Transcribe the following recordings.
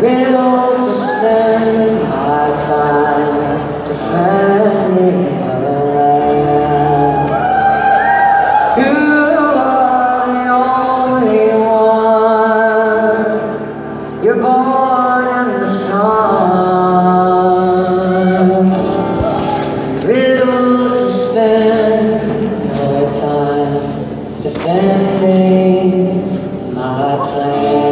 riddle to spend my time defending her. You are the only one. You're born in the sun. Riddle to spend your time defending my plan.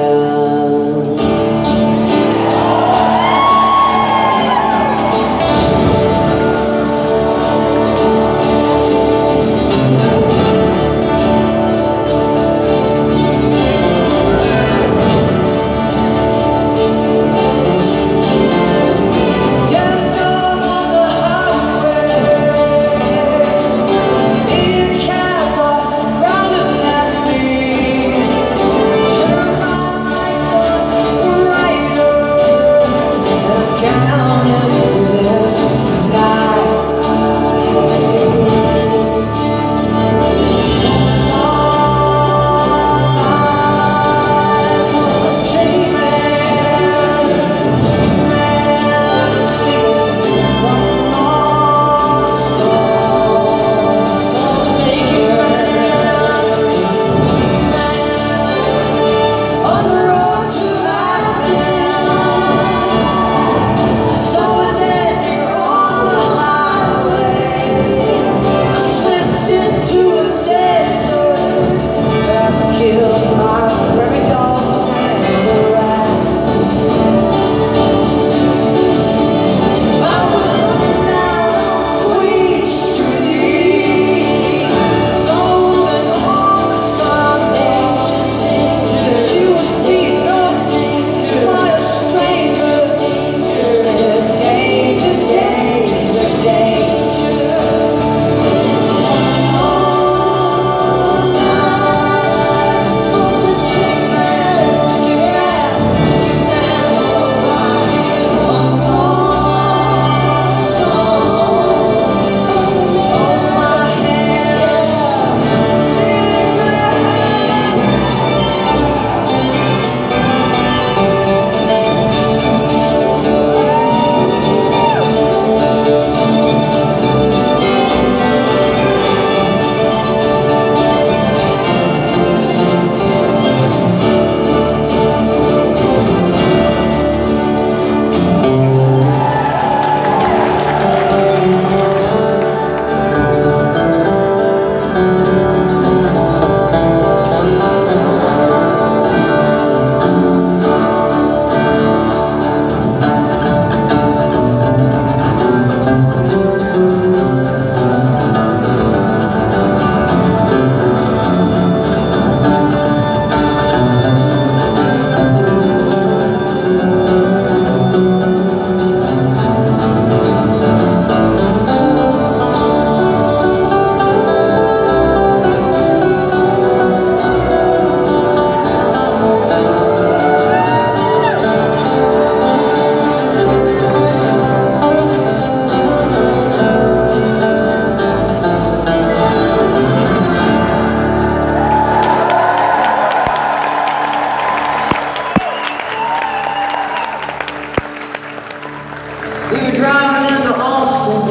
We were driving into Austin,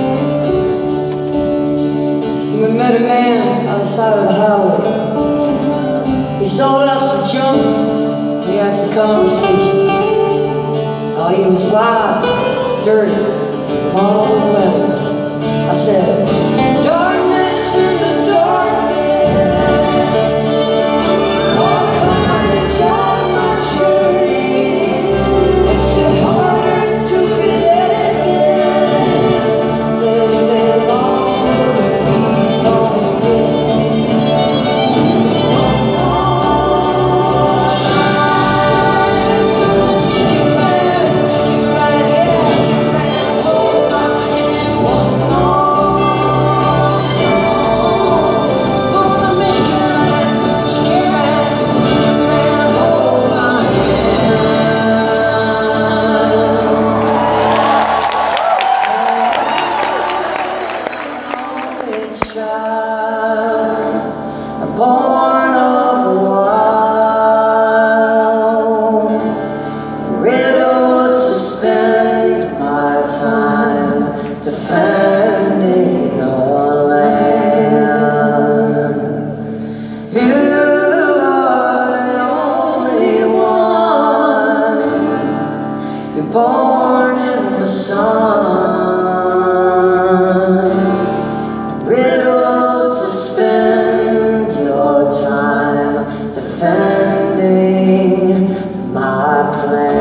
and we met a man outside of the highway. He sold us some junk, we had some conversation. Oh, he was wild, dirty, long leather. I said, darkness in the darkness, all carnage on my journeys. It's so hard to be living. It's a long day, long day. It's one more night. Chicken man, hold my hand. One more born in the sun, riddled to spend your time defending my plan.